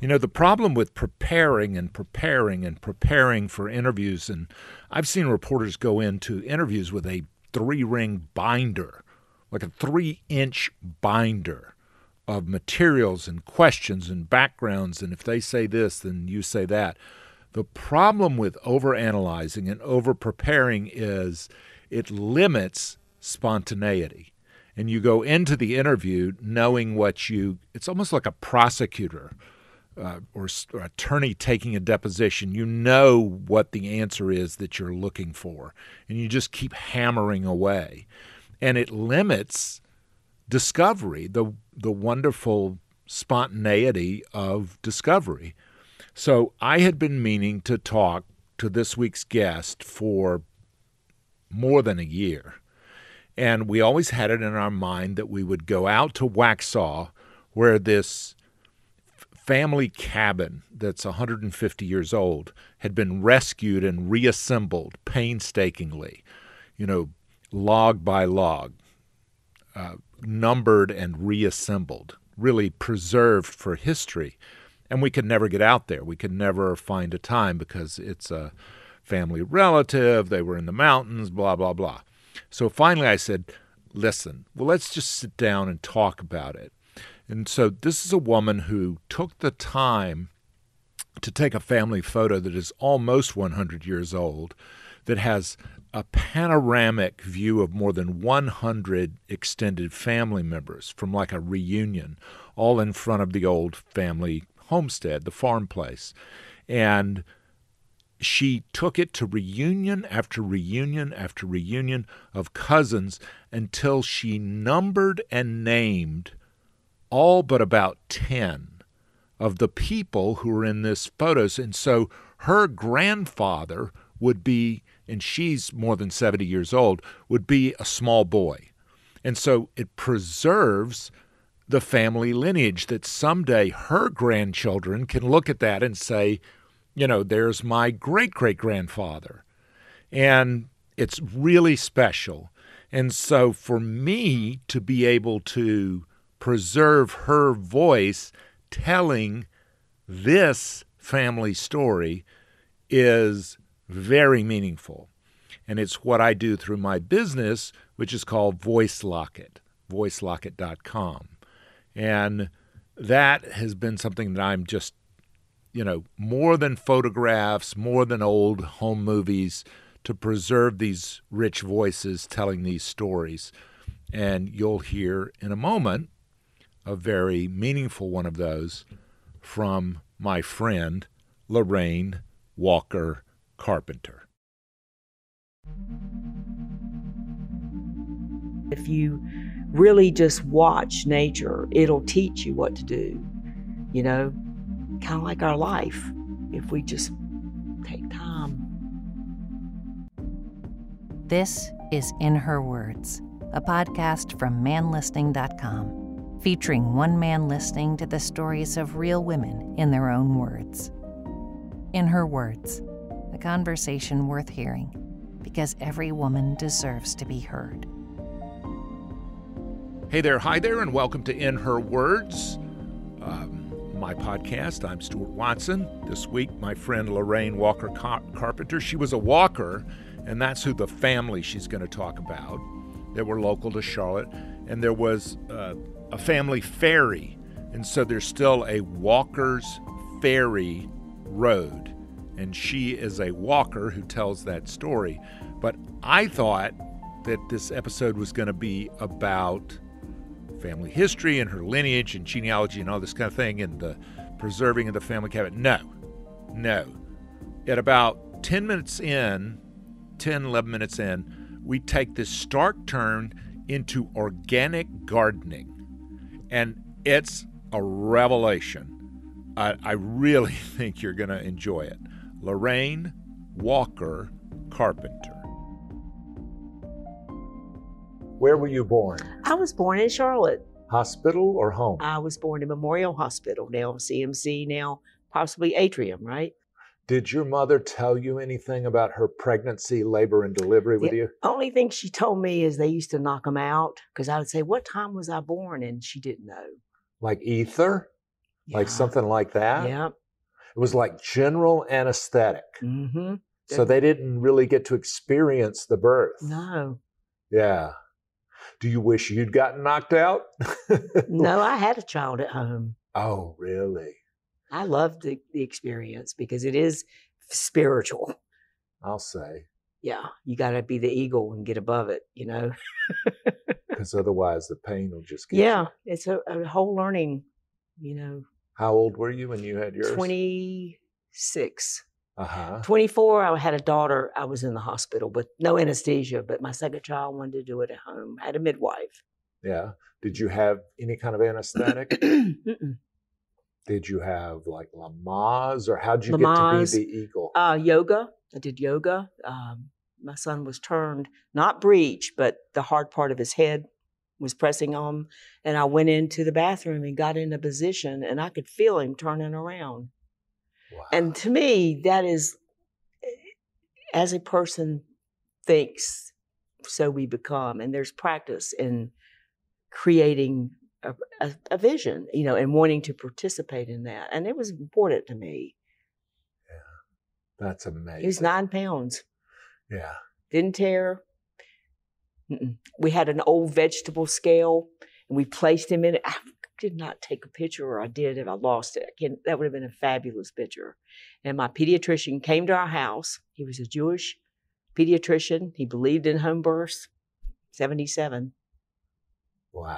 The problem with preparing and preparing and preparing for interviews, and I've seen reporters go into interviews with a 3-ring binder, like a 3-inch binder of materials and questions and backgrounds, and if they say this, then you say that. The problem with overanalyzing and over-preparing is it limits spontaneity. And you go into the interview knowing it's almost like a prosecutor or attorney taking a deposition. You know what the answer is that you're looking for, and you just keep hammering away. And it limits discovery, the wonderful spontaneity of discovery. So I had been meaning to talk to this week's guest for more than a year. And we always had it in our mind that we would go out to Waxhaw, where this family cabin that's 150 years old had been rescued and reassembled painstakingly, log by log, numbered and reassembled, really preserved for history. And we could never get out there. We could never find a time because it's a family relative. They were in the mountains, blah, blah, blah. So finally I said, listen, let's just sit down and talk about it. And so this is a woman who took the time to take a family photo that is almost 100 years old, that has a panoramic view of more than 100 extended family members from like a reunion, all in front of the old family homestead, the farm place. And she took it to reunion after reunion after reunion of cousins until she numbered and named all but about 10 of the people who were in this photos. And so her grandfather would be, and she's more than 70 years old, would be a small boy. And so it preserves the family lineage that someday her grandchildren can look at that and say, there's my great-great-grandfather. And it's really special. And so for me to be able to preserve her voice telling this family story is very meaningful. And it's what I do through my business, which is called VoiceLocket, voicelocket.com. And that has been something that I'm just, more than photographs, more than old home movies, to preserve these rich voices telling these stories. And you'll hear in a moment a very meaningful one of those from my friend Lorraine Walker Carpenter. If you really just watch nature, it'll teach you what to do, kind of like our life, if we just take time. This is In Her Words, a podcast from manlistening.com. featuring one man listening to the stories of real women in their own words. In Her Words, a conversation worth hearing, because every woman deserves to be heard. Hey there, hi there, and welcome to In Her Words, my podcast. I'm Stuart Watson. This week, my friend Lorraine Walker Carpenter. She was a walker, and that's who the family she's going to talk about. They were local to Charlotte, and there was a family ferry, and so there's still a Walker's Ferry Road, and she is a walker who tells that story. But I thought that this episode was going to be about family history and her lineage and genealogy and all this kind of thing and the preserving of the family cabin. No. At about 11 minutes in, we take this stark turn into organic gardening. And it's a revelation. I really think you're going to enjoy it. Lorraine Walker Carpenter. Where were you born? I was born in Charlotte. Hospital or home? I was born in Memorial Hospital, now CMC, now possibly Atrium, right? Did your mother tell you anything about her pregnancy, labor, and delivery with you? The only thing she told me is they used to knock them out, because I would say, what time was I born? And she didn't know. Like ether? Like Yeah. something like that? Yeah. It was like general anesthetic. Mm-hmm. So they didn't really get to experience the birth. No. Yeah. Do you wish you'd gotten knocked out? No, I had a child at home. Oh, really? I loved the experience because it is spiritual. I'll say. Yeah. You got to be the eagle and get above it, you know? Because otherwise the pain will just get Yeah. you. It's a whole learning, you know. How old were you when you had yours? 26. Uh-huh. 24, I had a daughter. I was in the hospital, but no anesthesia. But my second child wanted to do it at home. I had a midwife. Yeah. Did you have any kind of anesthetic? Mm-mm. Did you have like Lamaze, or how'd you Lamaze. get to be the eagle? Yoga. I did yoga. My son was turned, not breech, but the hard part of his head was pressing on. And I went into the bathroom and got in a position, and I could feel him turning around. Wow. And to me, that is, as a person thinks, so we become. And there's practice in creating a vision, you know, and wanting to participate in that. And it was important to me. That's amazing. He was 9 pounds. Yeah. Didn't tear. Mm-mm. We had an old vegetable scale, and we placed him in it. I did not take a picture, or I did if I lost it. That would have been a fabulous picture. And my pediatrician came to our house. He was a Jewish pediatrician. He believed in home births. 77. Wow.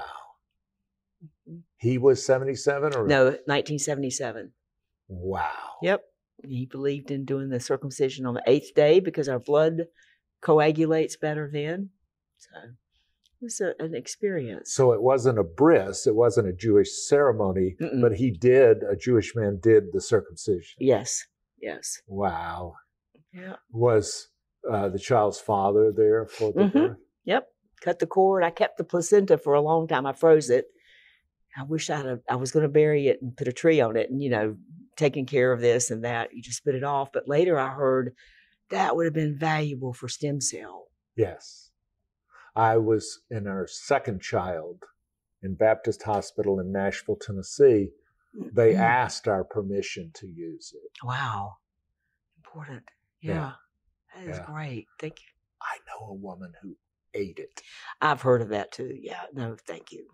He was 77 or? No, 1977. Wow. Yep. He believed in doing the circumcision on the 8th day because our blood coagulates better then. So it was an experience. So it wasn't a bris, it wasn't a Jewish ceremony, Mm-mm. but a Jewish man did the circumcision. Yes. Yes. Wow. Yeah. Was the child's father there for the Mhm. birth? Yep. Cut the cord. I kept the placenta for a long time. I froze it. I wish I was going to bury it and put a tree on it and, you know, taking care of this and that. You just spit it off. But later I heard that would have been valuable for stem cell. Yes. I was in our second child in Baptist Hospital in Nashville, Tennessee. They asked our permission to use it. Wow. Important. Yeah. That is Yeah. great. Thank you. I know a woman who ate it. I've heard of that too. Yeah. No, thank you.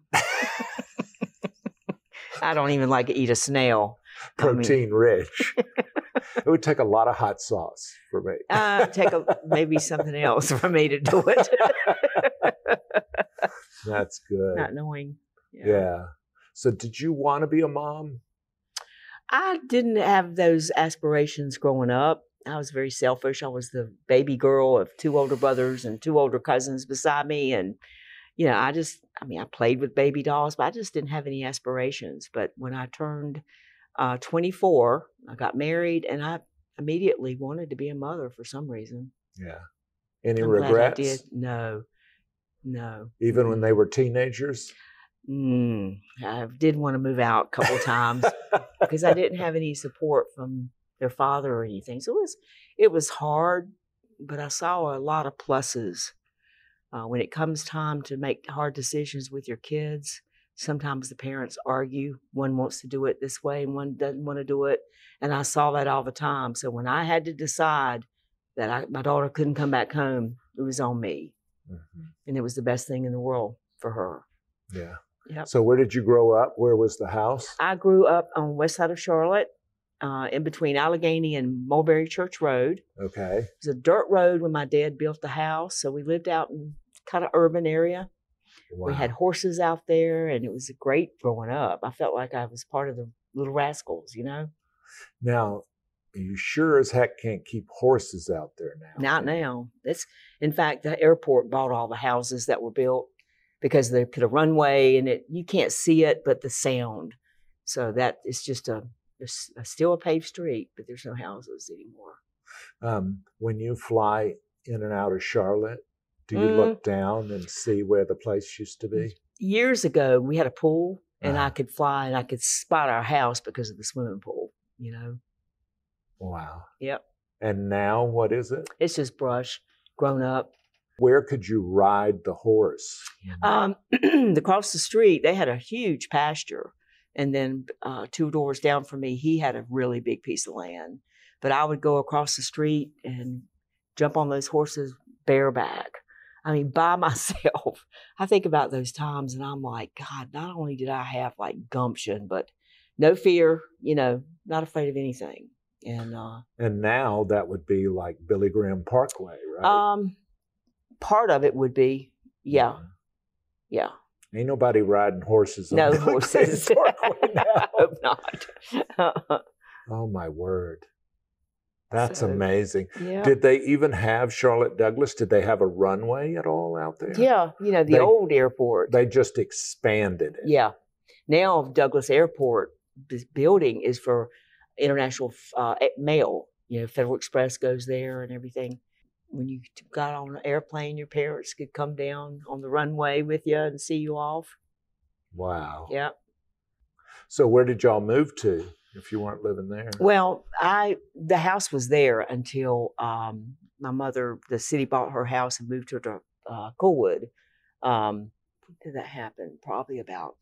I don't even like to eat a snail. Protein rich. It would take a lot of hot sauce for me. Take maybe something else for me to do it. That's good. Not knowing. Yeah. So did you want to be a mom? I didn't have those aspirations growing up. I was very selfish. I was the baby girl of 2 older brothers and 2 older cousins beside me. And, you know, I played with baby dolls, but I just didn't have any aspirations. But when I turned 24, I got married, and I immediately wanted to be a mother for some reason. Yeah. Any I'm glad regrets? I did. No. Even when they were teenagers? I did want to move out a couple of times because I didn't have any support from their father or anything. So it was hard, but I saw a lot of pluses. When it comes time to make hard decisions with your kids, sometimes the parents argue. One wants to do it this way and one doesn't want to do it. And I saw that all the time. So when I had to decide that my daughter couldn't come back home, it was on me. Mm-hmm. And it was the best thing in the world for her. Yeah. Yep. So where did you grow up? Where was the house? I grew up on the west side of Charlotte, in between Allegheny and Mulberry Church Road. Okay. It was a dirt road when my dad built the house. So we lived out in kind of urban area. Wow. We had horses out there, and it was great growing up. I felt like I was part of the Little Rascals, you know? Now, you sure as heck can't keep horses out there now. Not now. In fact, the airport bought all the houses that were built because they put a runway in it. You can't see it, but the sound. So that is just still a paved street, but there's no houses anymore. When you fly in and out of Charlotte, do you look down and see where the place used to be? Years ago, we had a pool, and Uh-huh. I could fly and I could spot our house because of the swimming pool, you know? Wow. Yep. And now what is it? It's just brush, grown up. Where could you ride the horse? Across the street, they had a huge pasture. And then 2 doors down from me, he had a really big piece of land. But I would go across the street and jump on those horses bareback. I mean, by myself. I think about those times and I'm like, God, not only did I have like gumption, but no fear, not afraid of anything. And now that would be like Billy Graham Parkway, right? Part of it would be, yeah. Ain't nobody riding horses. No on horses. Parkway now. I hope not. Oh my word. That's So, amazing. Yeah. Did they even have Charlotte Douglas? Did they have a runway at all out there? Yeah, the old airport. They just expanded it. Yeah. Now Douglas Airport, this building is for international mail. Federal Express goes there and everything. When you got on an airplane, your parents could come down on the runway with you and see you off. Wow. Yeah. So where did y'all move to if you weren't living there? Well, the house was there until my mother, the city bought her house and moved her to Coolwood. When did that happen? Probably about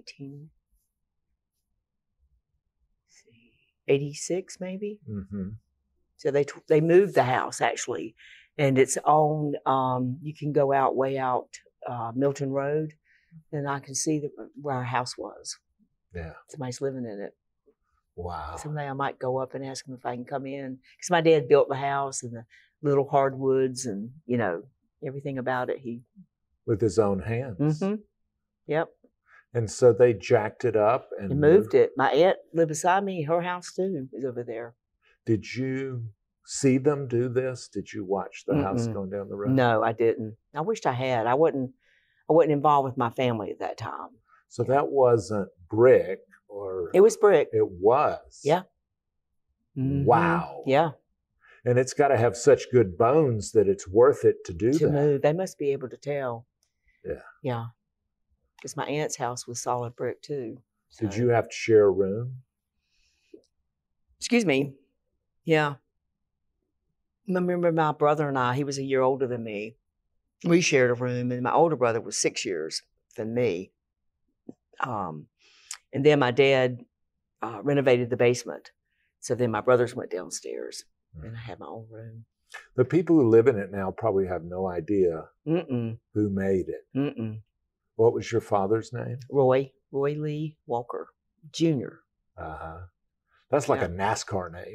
1986, maybe. Mm-hmm. So they moved the house actually, and it's on. You can go way out Milton Road, and I can see where our house was. Yeah. Somebody's living in it. Wow. Someday I might go up and ask them if I can come in, because my dad built the house and the little hardwoods and everything about it. He with his own hands. Mm-hmm. Yep. And so they jacked it up and moved it. My aunt lived beside me. Her house too is over there. Did you see them do this? Did you watch the house going down the road? No, I didn't. I wished I had. I wasn't involved with my family at that time. So that wasn't brick or... It was brick. It was? Yeah. Mm-hmm. Wow. Yeah. And it's got to have such good bones that it's worth it to do that. To move. They must be able to tell. Yeah. Yeah. Because my aunt's house was solid brick too. So. Did you have to share a room? Excuse me. Yeah. I remember my brother and I, he was a year older than me. We shared a room, and my older brother was 6 years than me. And then my dad renovated the basement. So then my brothers went downstairs, and I had my own room. The people who live in it now probably have no idea who made it. What was your father's name? Roy Lee Walker Jr. Uh-huh. That's like a NASCAR name.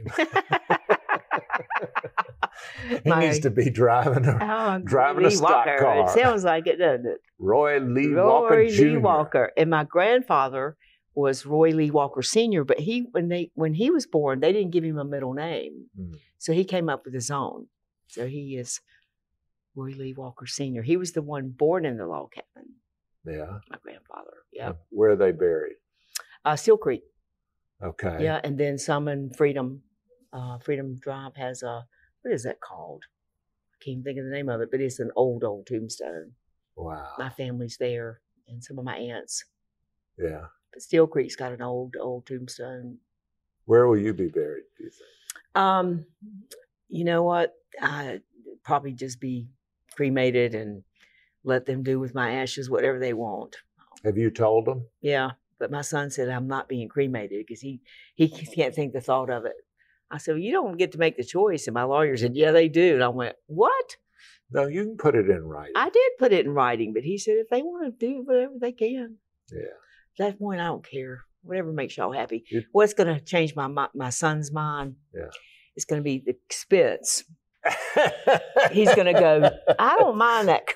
He needs to be driving a stock Walker. car. It sounds like it, doesn't it? Roy Lee Walker Jr. Lee Walker. And my grandfather was Roy Lee Walker Sr., but when he was born, they didn't give him a middle name. So he came up with his own. So he is Roy Lee Walker Sr. He was the one born in the log cabin. Yeah. My grandfather. Yeah. Where are they buried? Seal Creek. Okay. Yeah, and then some in Freedom. Freedom Drive has what is that called? I can't even think of the name of it, but it's an old tombstone. Wow. My family's there, and some of my aunts. Yeah. But Steel Creek's got an old tombstone. Where will you be buried, do you think? You know what? I'd probably just be cremated and let them do with my ashes whatever they want. Have you told them? Yeah, but my son said I'm not being cremated because he can't think the thought of it. I said, well, you don't get to make the choice. And my lawyer said, yeah, they do. And I went, what? No, you can put it in writing. I did put it in writing, but he said if they want to do whatever they can. Yeah. At that point, I don't care. Whatever makes y'all happy. What's going to change my son's mind? Yeah. It's going to be the expense. He's going to go, I don't mind that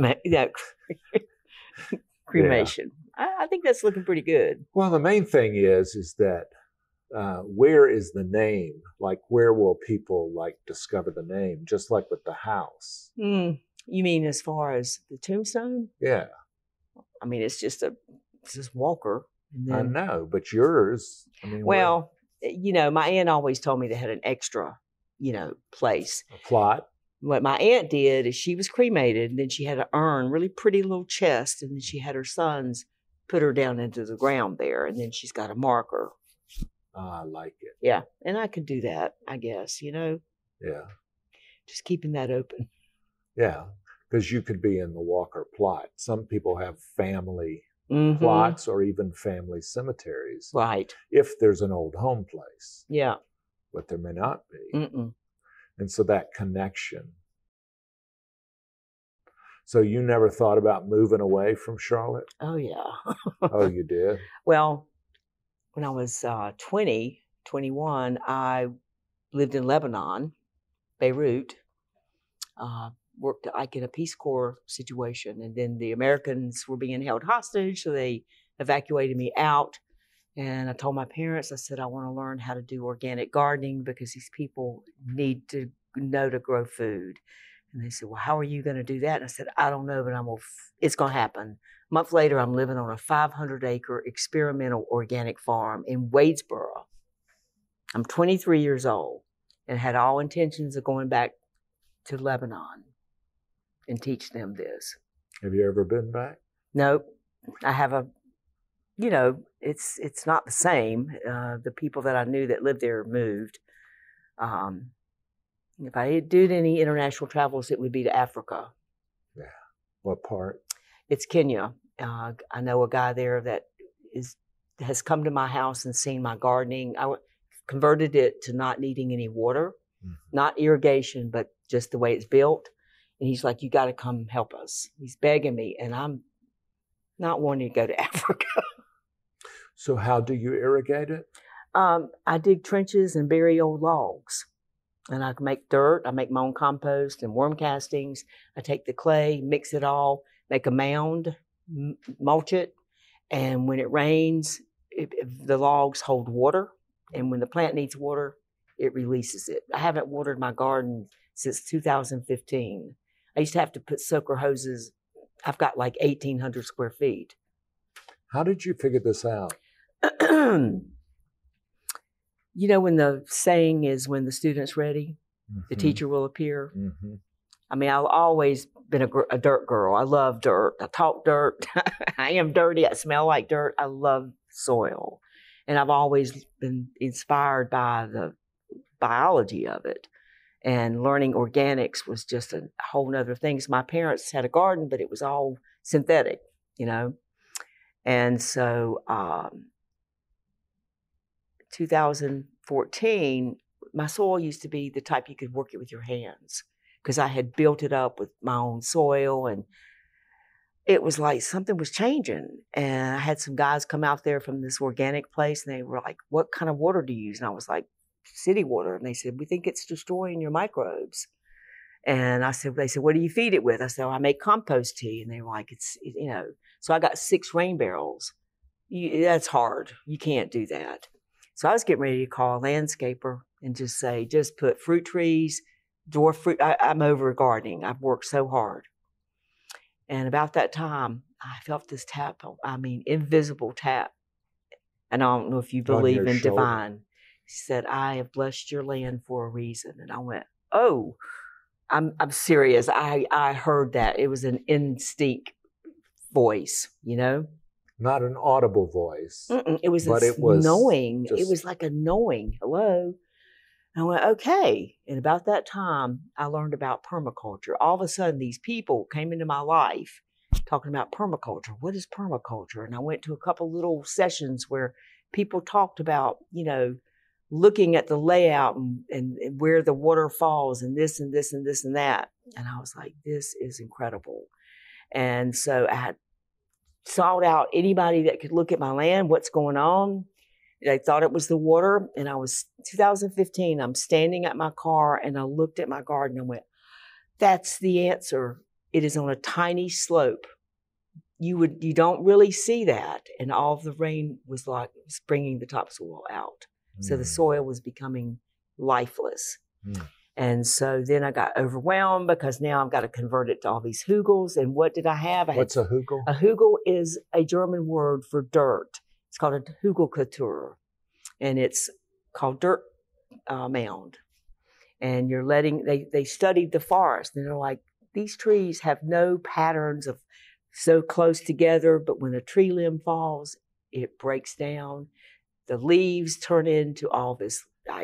cremation. Yeah. I think that's looking pretty good. Well, the main thing is that where is the name? Like, where will people discover the name? Just like with the house. You mean as far as the tombstone? Yeah. I mean, it's just Walker. And then, I know, but yours. I mean, well, my aunt always told me they had an extra, place. A plot. What my aunt did is she was cremated, and then she had an urn, really pretty little chest, and then she had her sons put her down into the ground there, and then she's got a marker. I like it. Yeah, and I could do that, I guess, Yeah. Just keeping that open. Yeah, because you could be in the Walker plot. Some people have family Mhm. plots or even family cemeteries Right. if there's an old home place, Yeah. but there may not be. Mm-mm. And so that connection. So you never thought about moving away from Charlotte? Oh, yeah. Oh, you did? Well, when I was 21, I lived in Lebanon, Beirut, worked like in a Peace Corps situation. And then the Americans were being held hostage, so they evacuated me out. And I told my parents, I said, I want to learn how to do organic gardening because these people need to know to grow food. And they said, well, how are you going to do that? And I said, I don't know, but it's going to happen. A month later, I'm living on a 500-acre experimental organic farm in Wadesboro. I'm 23 years old and had all intentions of going back to Lebanon and teach them this. Have you ever been back? Nope. I have it's not the same. The people that I knew that lived there moved. If I did any international travels, it would be to Africa. Yeah. What part? It's Kenya. I know a guy there that has come to my house and seen my gardening. I converted it to not needing any water, not irrigation, but just the way it's built. And he's like, you got to come help us. He's begging me, and I'm not wanting to go to Africa. So how do you irrigate it? I dig trenches and bury old logs. And I make dirt. I make my own compost and worm castings. I take the clay, mix it all, make a mound, mulch it. And when it rains, the logs hold water. And when the plant needs water, it releases it. I haven't watered my garden since 2015. I used to have to put soaker hoses. I've got like 1,800 square feet. How did you figure this out? You know, when the saying is, when the student's ready, the Mhm. teacher will appear. Mhm. I mean, I've always been a dirt girl. I love dirt. I talk dirt. I am dirty. I smell like dirt. I love soil. And I've always been inspired by the biology of it. And learning organics was just a whole nother thing. So my parents had a garden, but it was all synthetic, you know. And so 2014, my soil used to be the type you could work it with your hands because I had built it up with my own soil, and it was like something was changing. And I had some guys come out there from this organic place, and they were like, what kind of water do you use? And I was like, city water. And they said, we think it's destroying your microbes. And they said, what do you feed it with? I said, I make compost tea. And they were like, so I got 6 rain barrels. That's hard. You can't do that. So I was getting ready to call a landscaper and just say, just put fruit trees, dwarf fruit. I'm over gardening. I've worked so hard. And about that time, I felt this tap, invisible tap. And I don't know if you believe in shoulder. divine. He said, I have blessed your land for a reason. And I went, oh, I'm serious. I heard that. It was an instinct voice, you know? Not an audible voice. It was knowing. It was like a knowing. Hello. And I went, okay. And about that time, I learned about permaculture. All of a sudden, these people came into my life talking about permaculture. What is permaculture? And I went to a couple little sessions where people talked about, looking at the layout and where the water falls and this and this and this and that. And I was like, this is incredible. And so I had sought out anybody that could look at my land, what's going on. They thought it was the water. And 2015, I'm standing at my car and I looked at my garden and went, that's the answer. It is on a tiny slope. You don't really see that. And all of the rain was bringing the topsoil out. So the soil was becoming lifeless. And so then I got overwhelmed because now I've got to convert it to all these hugels. And what did I have? What's a hugel? A hugel is a German word for dirt. It's called a Hugelkultur. And it's called dirt mound. And they studied the forest. And they're like, these trees have no patterns of so close together, but when a tree limb falls, it breaks down. The leaves turn into all this,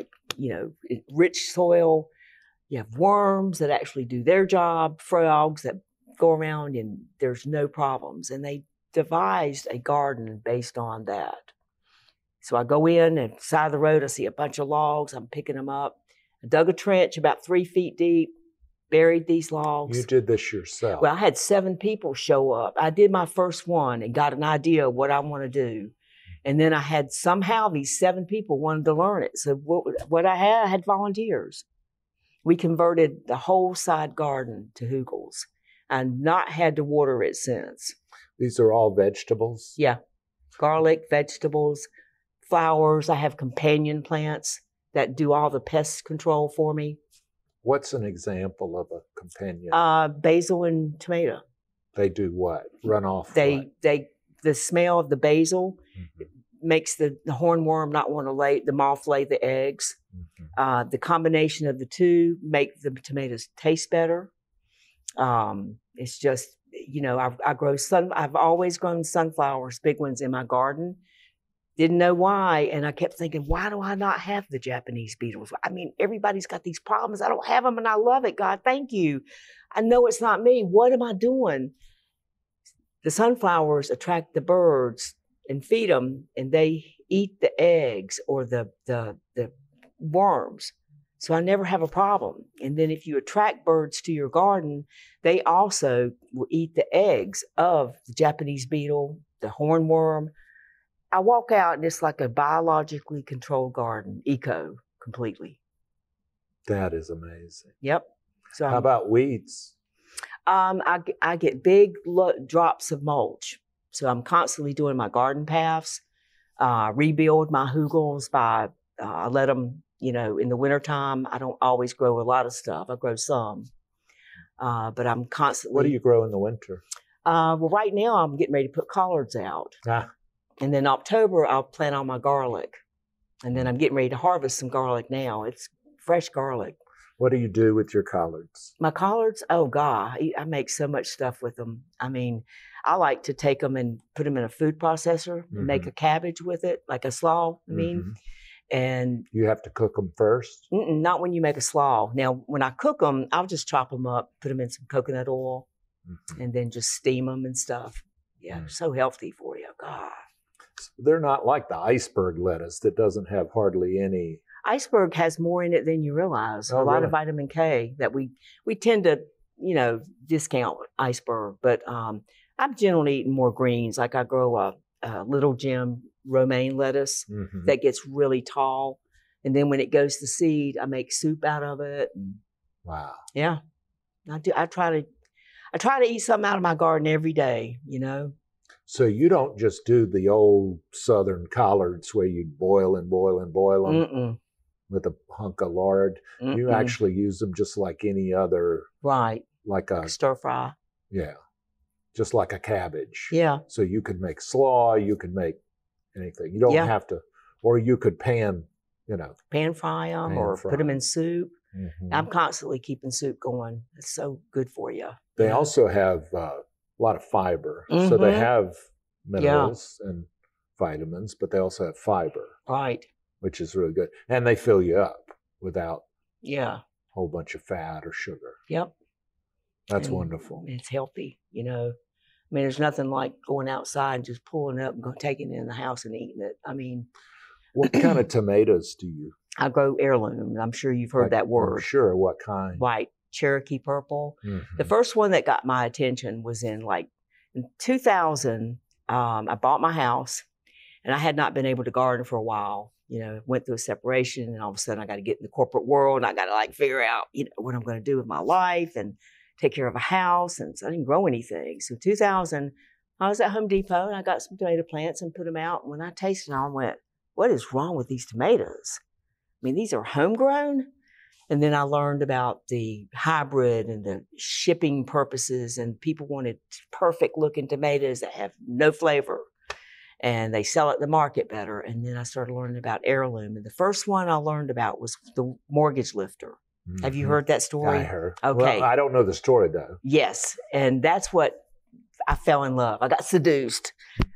rich soil. You have worms that actually do their job, frogs that go around, and there's no problems. And they devised a garden based on that. So I go in and side of the road, I see a bunch of logs. I'm picking them up. I dug a trench about 3 feet deep, buried these logs. You did this yourself? Well, I had 7 people show up. I did my first one and got an idea of what I want to do. And then I had somehow these 7 people wanted to learn it. So what I had volunteers. We converted the whole side garden to hugels and not had to water it since. These are all vegetables? Yeah. Garlic, vegetables, flowers. I have companion plants that do all the pest control for me. What's an example of a companion? Basil and tomato. They do what? Run off The smell of the basil makes the hornworm not want to lay, the moth lay the eggs. The combination of the two make the tomatoes taste better. It's just, I've always grown sunflowers, big ones in my garden. Didn't know why. And I kept thinking, why do I not have the Japanese beetles? I mean, everybody's got these problems. I don't have them and I love it. God, thank you. I know it's not me. What am I doing? The sunflowers attract the birds and feed them, and they eat the eggs or the worms. So I never have a problem. And then if you attract birds to your garden, they also will eat the eggs of the Japanese beetle, the hornworm. I walk out and it's like a biologically controlled garden, eco, completely. That is amazing. Yep. So how about weeds? I get big drops of mulch. So I'm constantly doing my garden paths, rebuild my hugels by, I let them, in the wintertime, I don't always grow a lot of stuff. I grow some, but I'm constantly. What do you grow in the winter? Well, right now I'm getting ready to put collards out. And then October, I'll plant all my garlic. And then I'm getting ready to harvest some garlic now. It's fresh garlic. What do you do with your collards? My collards? Oh, God. I make so much stuff with them. I mean, I like to take them and put them in a food processor and make a cabbage with it, like a slaw, And you have to cook them first? Not when you make a slaw. Now, when I cook them, I'll just chop them up, put them in some coconut oil, and then just steam them and stuff. Yeah, so healthy for you. God. They're not like the iceberg lettuce that doesn't have hardly any. Iceberg has more in it than you realize. Oh, a lot of vitamin K that we tend to, discount iceberg. But I'm generally eating more greens. Like I grow a little Jim romaine lettuce that gets really tall. And then when it goes to seed, I make soup out of it. Wow. Yeah. I try to eat something out of my garden every day, So you don't just do the old southern collards where you boil and boil and boil them with a hunk of lard. You actually use them just like any other. Right. Like a stir fry. Yeah. Just like a cabbage. Yeah. So you could make slaw, you could make anything. You don't have to, or you could pan fry them or put them in soup. I'm constantly keeping soup going. It's so good for you. They also have a lot of fiber. So they have minerals and vitamins, but they also have fiber. Right. Which is really good. And they fill you up without a whole bunch of fat or sugar. Yep. That's wonderful. It's healthy, I mean, there's nothing like going outside and just pulling it up and taking it in the house and eating it. I mean. What kind of tomatoes do you? I grow heirloom. I'm sure you've heard that word. Sure. What kind? White, Cherokee purple. The first one that got my attention was in 2000. I bought my house and I had not been able to garden for a while. Went through a separation and all of a sudden I got to get in the corporate world and I got to figure out, what I'm going to do with my life and take care of a house. And so I didn't grow anything. So 2000, I was at Home Depot and I got some tomato plants and put them out. And when I tasted them, I went, what is wrong with these tomatoes? I mean, these are homegrown. And then I learned about the hybrid and the shipping purposes, and people wanted perfect looking tomatoes that have no flavor and they sell at the market better. And then I started learning about heirloom. And the first one I learned about was the mortgage lifter. Have you heard that story? I heard. Okay. Well, I don't know the story though. Yes. And that's what I fell in love. I got seduced.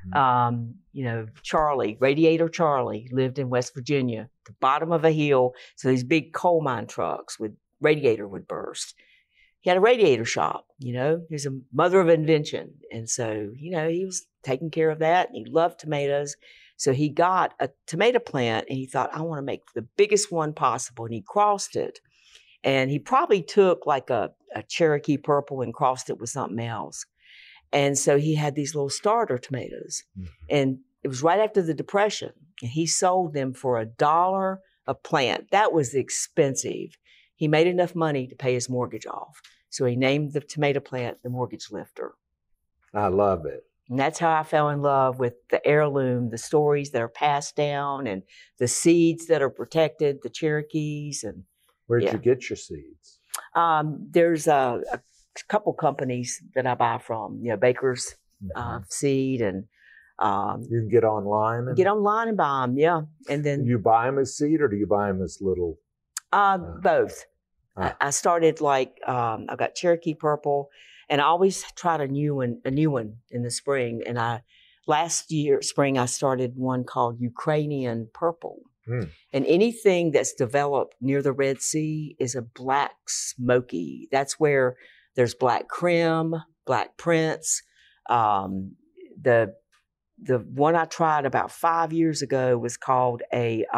Charlie, Radiator Charlie, lived in West Virginia, the bottom of a hill. So these big coal mine trucks with radiator would burst. He had a radiator shop, he was a mother of invention. And so, he was taking care of that. And he loved tomatoes. So he got a tomato plant and he thought, I want to make the biggest one possible. And he crossed it. And he probably took like a Cherokee Purple and crossed it with something else. And so he had these little starter tomatoes. Mm-hmm. And it was right after the Depression. And he sold them for $1 a plant. That was expensive. He made enough money to pay his mortgage off. So he named the tomato plant the Mortgage Lifter. I love it. And that's how I fell in love with the heirloom, the stories that are passed down and the seeds that are protected, the Cherokees. And where'd you get your seeds? There's a couple companies that I buy from, Baker's Seed, and you can get online. Get online and buy them, yeah. And then you buy them as seed, or do you buy them as little? Both. I started I got Cherokee Purple, and I always tried a new one in the spring. And last year spring I started one called Ukrainian Purple. And anything that's developed near the Red Sea is a black smoky. That's where there's black Krim, black Prince. The one I tried about 5 years ago was called it's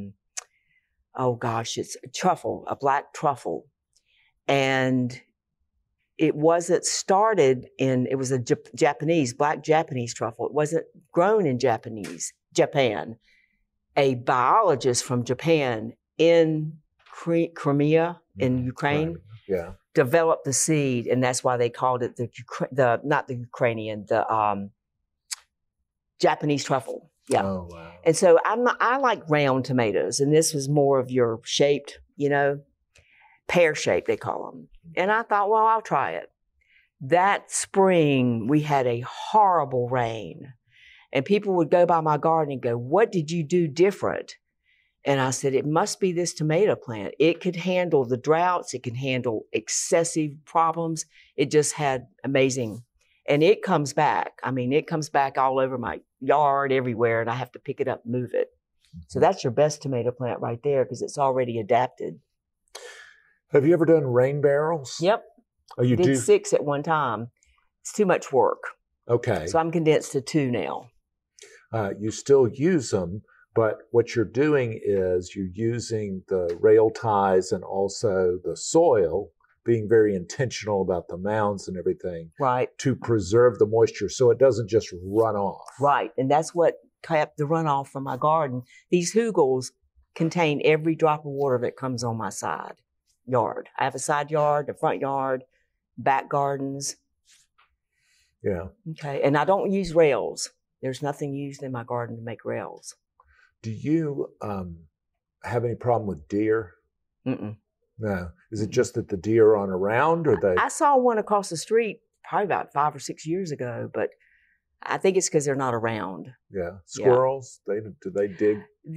a truffle, a black truffle. And it wasn't started it was a black Japanese truffle. It wasn't grown in Japan. A biologist from Japan in Crimea, in Ukraine, developed the seed, and that's why they called it not the Ukrainian, the Japanese truffle. Yeah. Oh, wow. And so I like round tomatoes, and this was more of your shaped, pear shaped, they call them. And I thought, well, I'll try it. That spring, we had a horrible rain, and people would go by my garden and go, what did you do different? And I said, it must be this tomato plant. It could handle the droughts. It can handle excessive problems. It just had amazing. And it comes back. I mean, it comes back all over my yard, everywhere, and I have to pick it up and move it. So that's your best tomato plant right there because it's already adapted. Have you ever done rain barrels? Yep. Oh, you did 6 at one time. It's too much work. Okay. So I'm condensed to 2 now. You still use them, but what you're doing is you're using the rail ties and also the soil, being very intentional about the mounds and everything. Right. To preserve the moisture so it doesn't just run off. Right. And that's what kept the runoff from my garden. These hugels contain every drop of water that comes on my side yard. I have a side yard, a front yard, back gardens. Yeah. Okay. And I don't use rails. There's nothing used in my garden to make rails. Do you have any problem with deer? Mm-mm. No. Is it just that the deer aren't around, or they? I saw one across the street probably about 5 or 6 years ago, but I think it's because they're not around. Yeah. Squirrels? Yeah. Do they dig?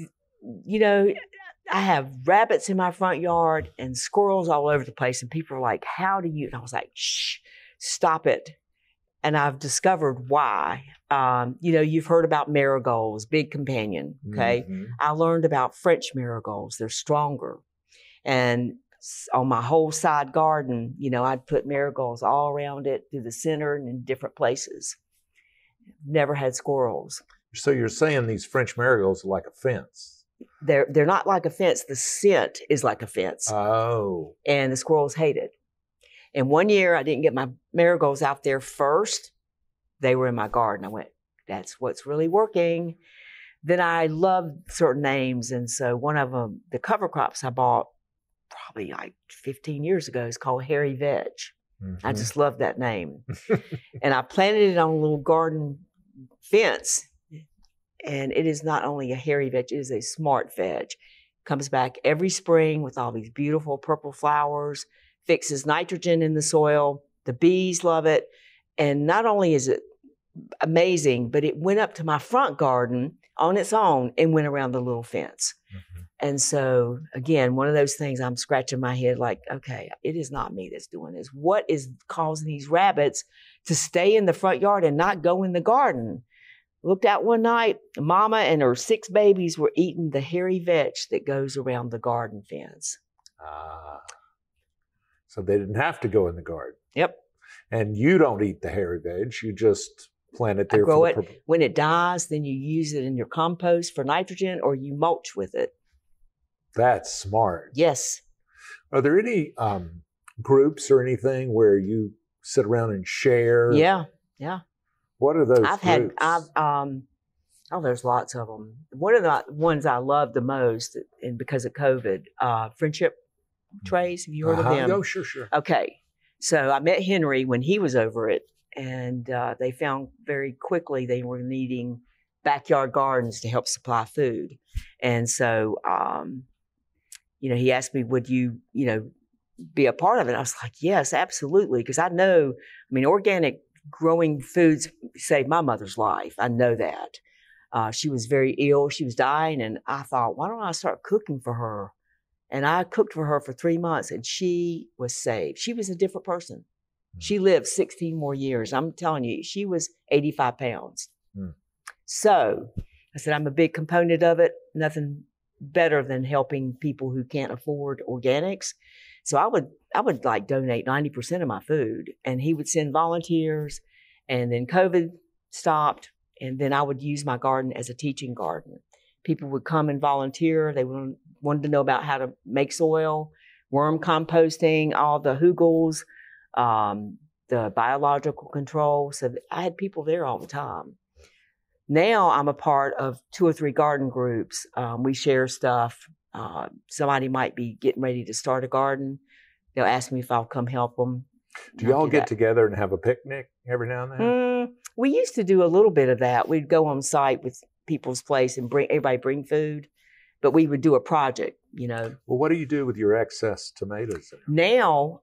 I have rabbits in my front yard and squirrels all over the place, and people are like, how do you? And I was like, shh, stop it. And I've discovered why. You've heard about marigolds, big companion, okay? Mm-hmm. I learned about French marigolds. They're stronger. And on my whole side garden, I'd put marigolds all around it, through the center and in different places. Never had squirrels. So you're saying these French marigolds are like a fence? They're not like a fence. The scent is like a fence. Oh. And the squirrels hate it. And one year I didn't get my marigolds out there first. They were in my garden. I went, that's what's really working. Then I loved certain names. And so one of them, the cover crops I bought probably like 15 years ago, is called Hairy Vetch. Mm-hmm. I just love that name. And I planted it on a little garden fence. And it is not only a hairy veg, it is a smart veg. Comes back every spring with all these beautiful purple flowers, fixes nitrogen in the soil. The bees love it. And not only is it amazing, but it went up to my front garden on its own and went around the little fence. Mm-hmm. And so, again, one of those things I'm scratching my head like, okay, it is not me that's doing this. What is causing these rabbits to stay in the front yard and not go in the garden? Looked out one night, Mama and her 6 babies were eating the hairy vetch that goes around the garden fence. So they didn't have to go in the garden. Yep. And you don't eat the hairy veg. You just plant it there. I grow it. When it dies, then you use it in your compost for nitrogen, or you mulch with it. That's smart. Yes. Are there any groups or anything where you sit around and share? Yeah. What are those groups? There's lots of them. One of the ones I love the most, and because of COVID, friendship trays. Have you heard of them? Oh, sure. Okay. So I met Henry when he was over it, and they found very quickly they were needing backyard gardens to help supply food. And so, he asked me, would you, be a part of it? I was like, yes, absolutely. Because I know, organic growing foods saved my mother's life. I know that. She was very ill. She was dying. And I thought, why don't I start cooking for her? And I cooked for her for 3 months, and she was saved. She was a different person. She lived 16 more years. I'm telling you, she was 85 pounds. So I said, I'm a big component of it. Nothing better than helping people who can't afford organics. So I would like donate 90% of my food, and he would send volunteers. And then COVID stopped, and then I would use my garden as a teaching garden. People would come and volunteer. They wanted to know about how to make soil, worm composting, all the hugels, the biological control. So I had people there all the time. Now I'm a part of 2 or 3 garden groups. We share stuff. Somebody might be getting ready to start a garden. They'll ask me if I'll come help them. Do y'all get together and have a picnic every now and then? We used to do a little bit of that. We'd go on site with people's place and everybody bring food, but we would do a project, Well, what do you do with your excess tomatoes? Now,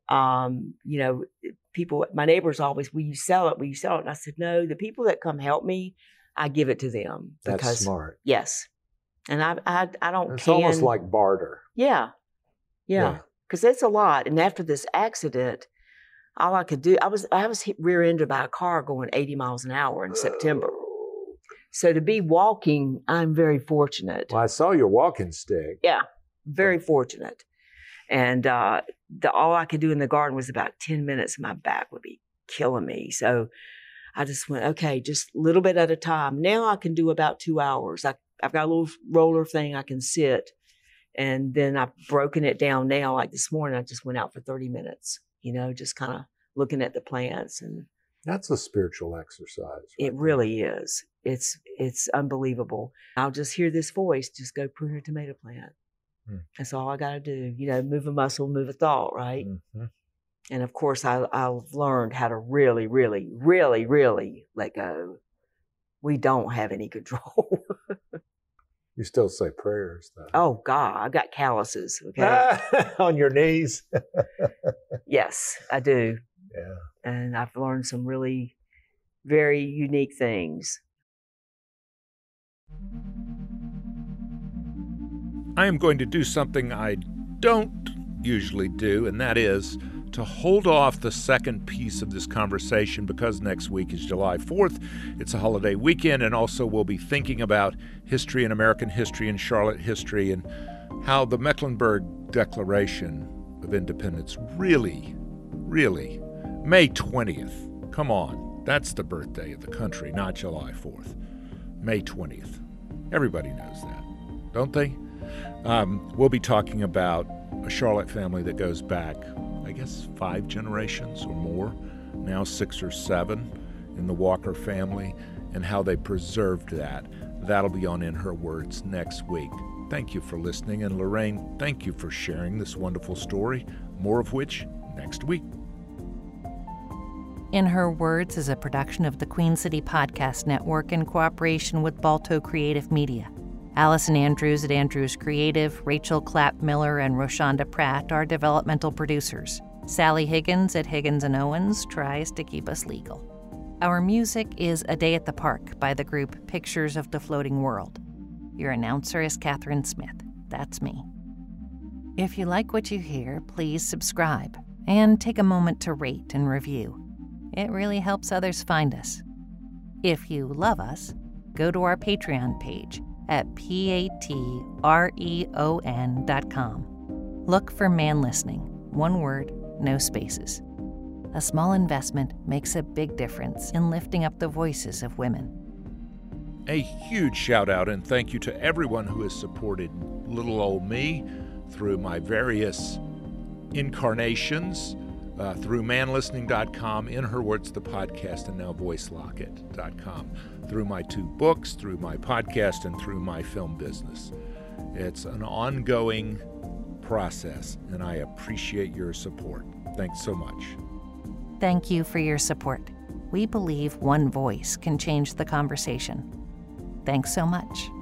people, my neighbors always, will you sell it? And I said, no, the people that come help me, I give it to them. That's smart. Yes. And I don't It's almost like barter. Yeah. Because it's a lot. And after this accident, all I could do, I was rear-ended by a car going 80 miles an hour in September. So to be walking, I'm very fortunate. Well, I saw your walking stick. Yeah, very fortunate. And all I could do in the garden was about 10 minutes. My back would be killing me. So I just went, okay, just a little bit at a time. Now I can do about 2 hours. I've got a little roller thing I can sit. And then I've broken it down now. Like this morning, I just went out for 30 minutes, just kind of looking at the plants. And that's a spiritual exercise. Right? It really is. It's unbelievable. I'll just hear this voice, just go prune a tomato plant. That's all I got to do. Move a muscle, move a thought, right? Mm-hmm. And of course, I've learned how to really, really, really, really let go. We don't have any control. You still say prayers, though. Oh, God, I got calluses. Okay? On your knees? Yes, I do. Yeah. And I've learned some really very unique things. I am going to do something I don't usually do, and that is to hold off the second piece of this conversation because next week is July 4th. It's a holiday weekend, and also we'll be thinking about history and American history and Charlotte history and how the Mecklenburg Declaration of Independence really, May 20th. Come on, that's the birthday of the country, not July 4th. May 20th. Everybody knows that, don't they? We'll be talking about a Charlotte family that goes back, I guess, 5 generations or more, now 6 or 7 in the Walker family, and how they preserved that. That'll be on In Her Words next week. Thank you for listening, and Lorraine, thank you for sharing this wonderful story, more of which next week. In Her Words is a production of the Queen City Podcast Network in cooperation with Balto Creative Media. Allison Andrews at Andrews Creative, Rachel Clapp-Miller, and Roshonda Pratt are developmental producers. Sally Higgins at Higgins & Owens tries to keep us legal. Our music is A Day at the Park by the group Pictures of the Floating World. Your announcer is Catherine Smith. That's me. If you like what you hear, please subscribe and take a moment to rate and review. It really helps others find us. If you love us, go to our Patreon page at patreon.com. Look for Man Listening. One word, no spaces. A small investment makes a big difference in lifting up the voices of women. A huge shout out and thank you to everyone who has supported little old me through my various incarnations, through manlistening.com, In Her Words, the podcast, and now voicelocket.com, through my 2 books, through my podcast, and through my film business. It's an ongoing process, and I appreciate your support. Thanks so much. Thank you for your support. We believe one voice can change the conversation. Thanks so much.